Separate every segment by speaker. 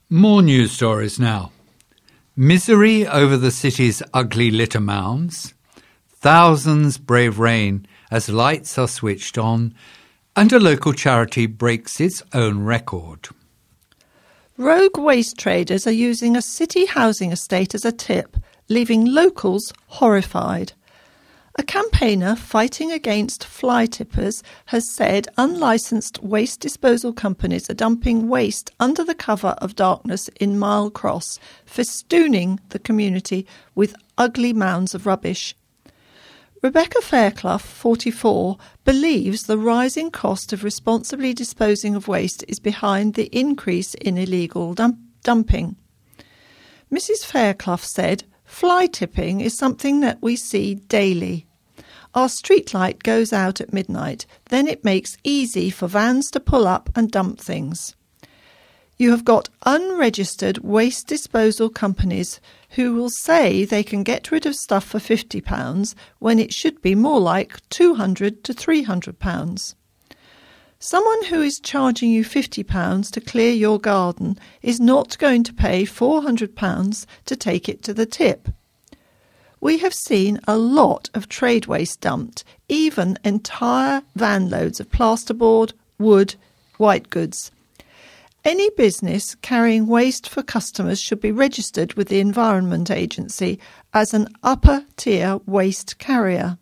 Speaker 1: More news stories now. Misery over the city's ugly litter mounds. Thousands brave rain as lights are switched on, and a local charity breaks its own record.
Speaker 2: Rogue waste traders are using a city housing estate as a tip, leaving locals horrified. A campaigner fighting against fly tippers has said unlicensed waste disposal companies are dumping waste under the cover of darkness in Mile Cross, festooning the community with ugly mounds of rubbish. Rebecca Fairclough, 44, believes the rising cost of responsibly disposing of waste is behind the increase in illegal dumping. Mrs. Fairclough said, "Fly tipping is something that we see daily. Our streetlight goes out at midnight, then it makes easy for vans to pull up and dump things. You have got unregistered waste disposal companies who will say they can get rid of stuff for £50 when it should be more like £200 to £300. Someone who is charging you £50 to clear your garden is not going to pay £400 to take it to the tip. We have seen a lot of trade waste dumped, even entire van loads of plasterboard, wood, white goods. Any business carrying waste for customers should be registered with the Environment Agency as an upper-tier waste carrier."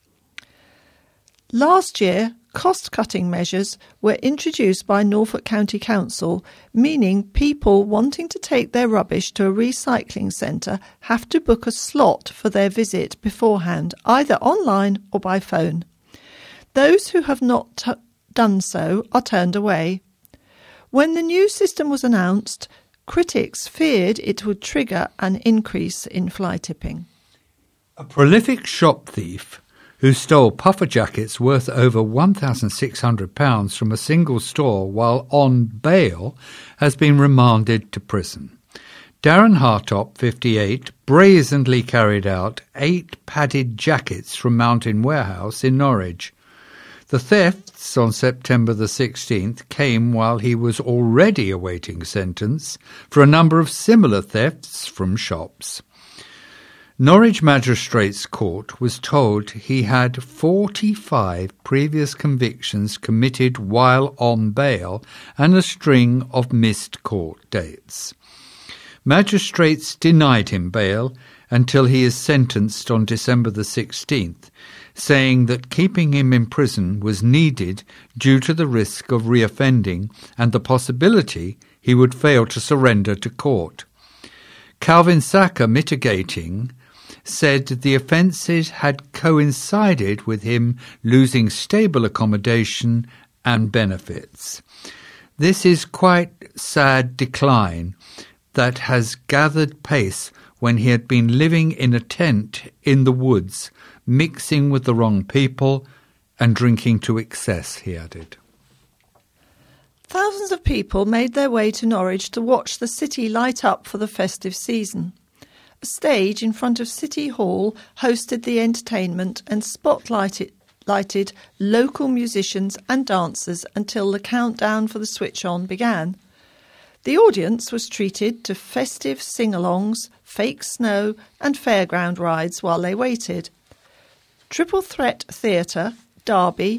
Speaker 2: Last year, cost-cutting measures were introduced by Norfolk County Council, meaning people wanting to take their rubbish to a recycling centre have to book a slot for their visit beforehand, either online or by phone. Those who have not done so are turned away. When the new system was announced, critics feared it would trigger an increase in fly tipping.
Speaker 1: A prolific shop thief who stole puffer jackets worth over £1,600 from a single store while on bail has been remanded to prison. Darren Hartop, 58, brazenly carried out 8 padded jackets from Mountain Warehouse in Norwich. The thefts on September the 16th came while he was already awaiting sentence for a number of similar thefts from shops. Norwich Magistrates Court was told he had 45 previous convictions committed while on bail and a string of missed court dates. Magistrates denied him bail until he is sentenced on December the 16th, saying that keeping him in prison was needed due to the risk of reoffending and the possibility he would fail to surrender to court. Calvin Sacker, mitigating, said the offences had coincided with him losing stable accommodation and benefits. This is quite sad decline that has gathered pace when he had been living in a tent in the woods, mixing with the wrong people and drinking to excess, he added.
Speaker 2: Thousands of people made their way to Norwich to watch the city light up for the festive season. A stage in front of City Hall hosted the entertainment and spotlighted local musicians and dancers until the countdown for the switch-on began. The audience was treated to festive sing-alongs, fake snow and fairground rides while they waited. Triple Threat Theatre, Derby,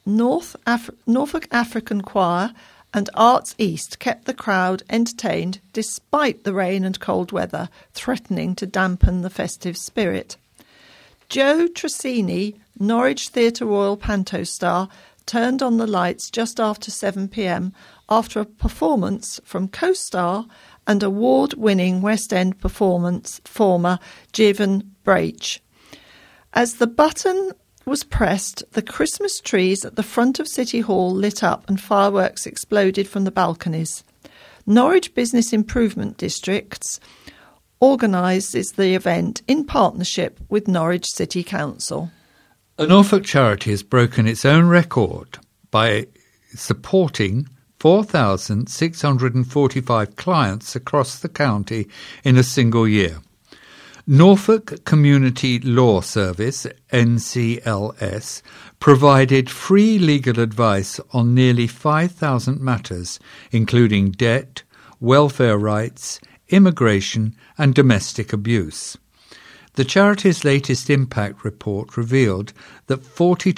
Speaker 2: Norfolk African Choir and Arts East kept the crowd entertained despite the rain and cold weather threatening to dampen the festive spirit. Joe Tracini, Norwich Theatre Royal Panto star, turned on the lights just after 7 p.m. after a performance from co-star and award-winning West End performer Jivan Brach. As the button was pressed, the Christmas trees at the front of City Hall lit up and fireworks exploded from the balconies. Norwich Business Improvement Districts organises the event in partnership with Norwich City Council.
Speaker 1: A Norfolk charity has broken its own record by supporting 4,645 clients across the county in a single year. Norfolk Community Law Service, NCLS, provided free legal advice on nearly 5,000 matters, including debt, welfare rights, immigration and domestic abuse. The charity's latest impact report revealed that a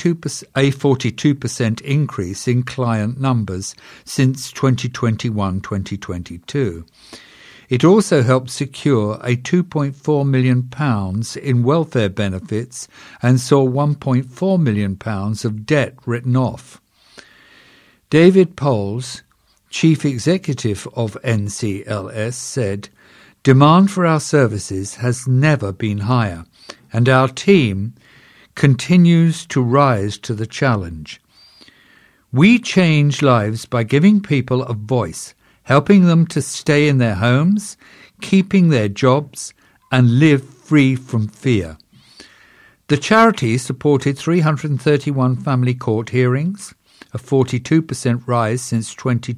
Speaker 1: 42% increase in client numbers since 2021-2022. It also helped secure a £2.4 million in welfare benefits and saw £1.4 million of debt written off. David Poles, Chief Executive of NCLS, said, "Demand for our services has never been higher, and our team continues to rise to the challenge. We change lives by giving people a voice, helping them to stay in their homes, keeping their jobs, and live free from fear." The charity supported 331 family court hearings, a 42% rise since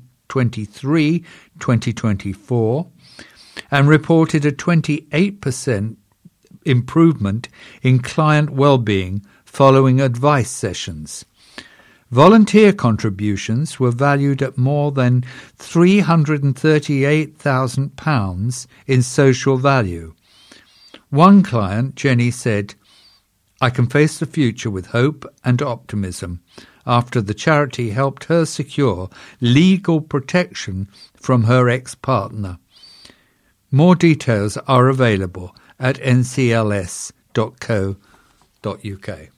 Speaker 1: 2023-2024, and reported a 28% improvement in client well-being following advice sessions. Volunteer contributions were valued at more than £338,000 in social value. One client, Jenny, said, "I can face the future with hope and optimism," after the charity helped her secure legal protection from her ex-partner. More details are available at ncls.co.uk.